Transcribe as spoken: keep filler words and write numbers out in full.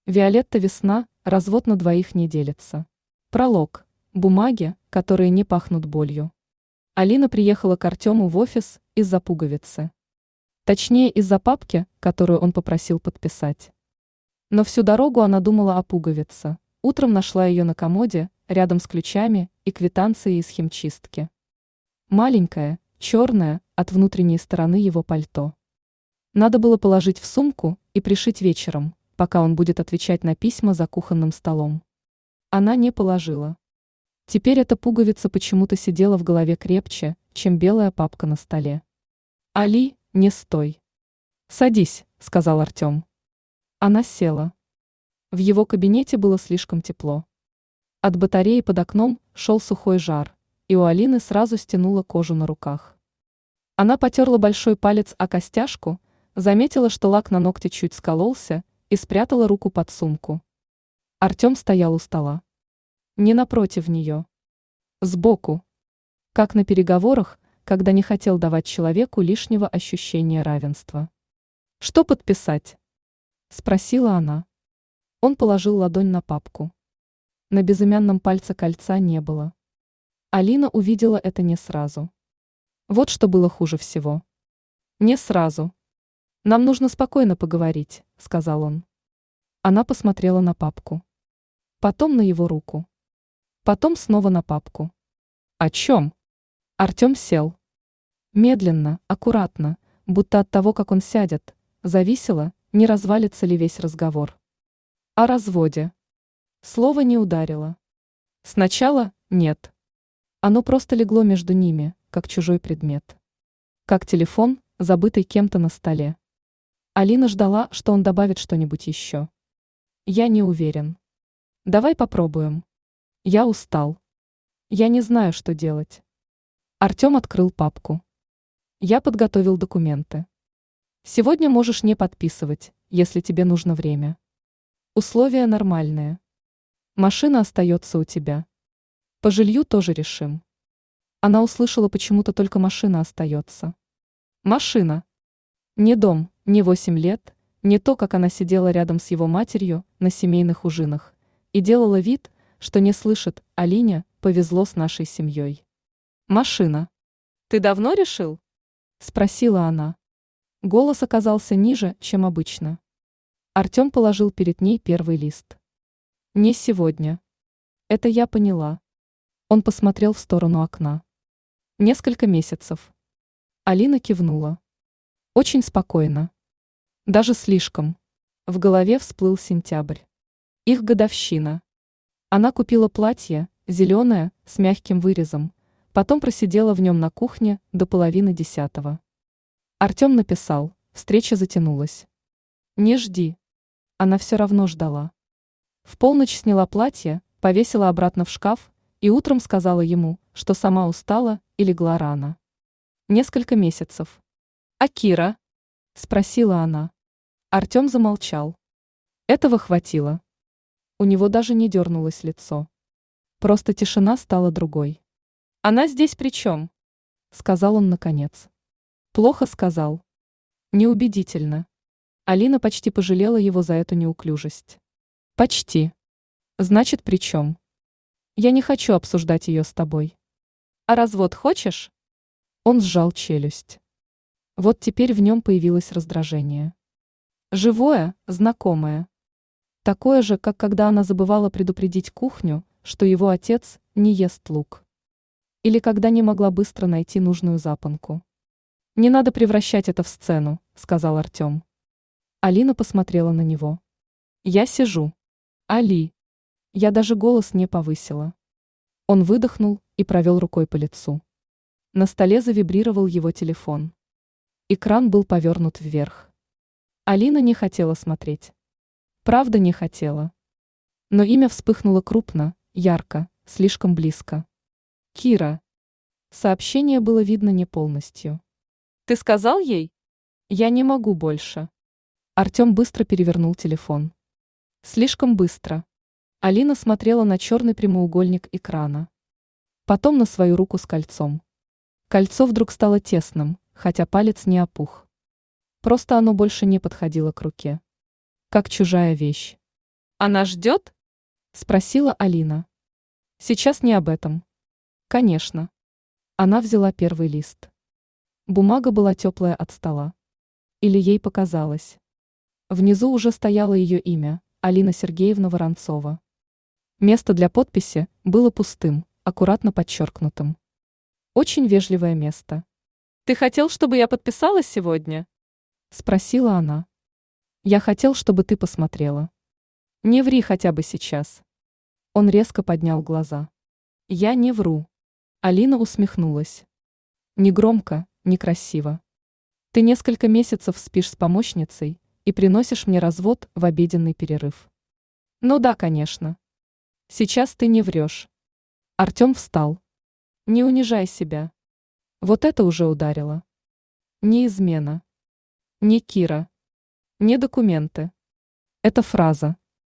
Виолетта Весна, развод на двоих не делится. Пролог. Бумаги, которые не пахнут болью. Алина приехала к Артему в офис из-за пуговицы. Точнее, из-за папки, которую он попросил подписать. Но всю дорогу она думала о пуговице. Утром нашла ее на комоде, рядом с ключами и квитанцией из химчистки. Маленькая, черная, от внутренней стороны его пальто. Надо было положить в сумку и пришить вечером, пока он будет отвечать на письма за кухонным столом. Она не положила. Теперь эта пуговица почему-то сидела в голове крепче, чем белая папка на столе. «Али, не стой!» «Садись», — сказал Артем. Она села. В его кабинете было слишком тепло. От батареи под окном шел сухой жар, и у Алины сразу стянула кожу на руках. Она потерла большой палец о костяшку, заметила, что лак на ногте чуть скололся, и спрятала руку под сумку. Артем стоял у стола. Не напротив нее. Сбоку. Как на переговорах, когда не хотел давать человеку лишнего ощущения равенства. «Что подписать?» – спросила она. Он положил ладонь на папку. На безымянном пальце кольца не было. Алина увидела это не сразу. Вот что было хуже всего. Не сразу. «Нам нужно спокойно поговорить», — сказал он. Она посмотрела на папку. Потом на его руку. Потом снова на папку. «О чем?» Артем сел. Медленно, аккуратно, будто от того, как он сядет, зависело, не развалится ли весь разговор. О разводе. Слово не ударило. Сначала нет. Оно просто легло между ними, как чужой предмет. Как телефон, забытый кем-то на столе. Алина ждала, что он добавит что-нибудь еще. «Я не уверен. Давай попробуем. Я устал. Я не знаю, что делать». Артем открыл папку. «Я подготовил документы. Сегодня можешь не подписывать, если тебе нужно время. Условия нормальные. Машина остается у тебя. По жилью тоже решим». Она услышала почему-то только машина остается. Машина. Не дом, не восемь лет, не то, как она сидела рядом с его матерью на семейных ужинах и делала вид, что не слышит: «Алине повезло с нашей семьей». Машина. «Ты давно решил?» – спросила она. Голос оказался ниже, чем обычно. Артем положил перед ней первый лист. «Не сегодня. Это я поняла». Он посмотрел в сторону окна. «Несколько месяцев». Алина кивнула. Очень спокойно. Даже слишком. В голове всплыл сентябрь. Их годовщина. Она купила платье, зеленое, с мягким вырезом, потом просидела в нем на кухне до половины десятого. Артем написал, встреча затянулась. «Не жди». Она все равно ждала. В полночь сняла платье, повесила обратно в шкаф и утром сказала ему, что сама устала и легла рано. Несколько месяцев. «А Кира?» – спросила она. Артем замолчал. Этого хватило. У него даже не дернулось лицо. Просто тишина стала другой. «Она здесь при чем?» – сказал он наконец. Плохо сказал. Неубедительно. Алина почти пожалела его за эту неуклюжесть. «Почти. Значит, при чем? Я не хочу обсуждать ее с тобой. А развод хочешь?» Он сжал челюсть. Вот теперь в нем появилось раздражение. Живое, знакомое. Такое же, как когда она забывала предупредить кухню, что его отец не ест лук. Или когда не могла быстро найти нужную запонку. «Не надо превращать это в сцену», — сказал Артем. Алина посмотрела на него. «Я сижу. Али». Я даже голос не повысила. Он выдохнул и провел рукой по лицу. На столе завибрировал его телефон. Экран был повернут вверх. Алина не хотела смотреть. Правда, не хотела. Но имя вспыхнуло крупно, ярко, слишком близко. «Кира». Сообщение было видно не полностью. «Ты сказал ей?» «Я не могу больше». Артем быстро перевернул телефон. Слишком быстро. Алина смотрела на черный прямоугольник экрана. Потом на свою руку с кольцом. Кольцо вдруг стало тесным, хотя палец не опух. Просто оно больше не подходило к руке. Как чужая вещь. Она ждет? Спросила Алина. Сейчас не об этом. Конечно. Она взяла первый лист. Бумага была теплая от стола. Или ей показалось. Внизу уже стояло ее имя, Алина Сергеевна Воронцова. Место для подписи было пустым, аккуратно подчеркнутым. Очень вежливое место. «Ты хотел, чтобы я подписалась сегодня?» – спросила она. «Я хотел, чтобы ты посмотрела. Не ври хотя бы сейчас». Он резко поднял глаза. «Я не вру». Алина усмехнулась. «Не громко, не красиво. Ты несколько месяцев спишь с помощницей и приносишь мне развод в обеденный перерыв». «Ну да, конечно. Сейчас ты не врешь». Артем встал. «Не унижай себя». Вот это уже ударило. Не измена. Не Кира. Не документы. Эта фраза.